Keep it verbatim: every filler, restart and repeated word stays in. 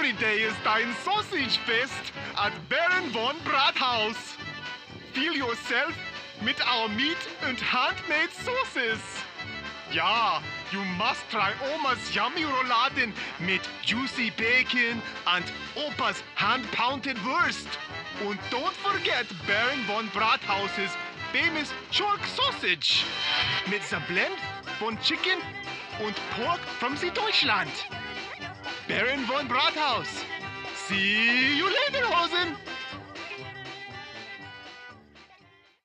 every day is dein Sausage Fest at Baron von Brathaus. Feel yourself mit our meat and handmade sauces. Ja, you must try Oma's yummy Rouladen mit juicy bacon and Opa's hand-pounded Wurst. Und don't forget Baron von Brathaus's famous Chalk Sausage mit the blend von Chicken und Pork from Süddeutschland. Baron von Brathaus. See you later, Hosen.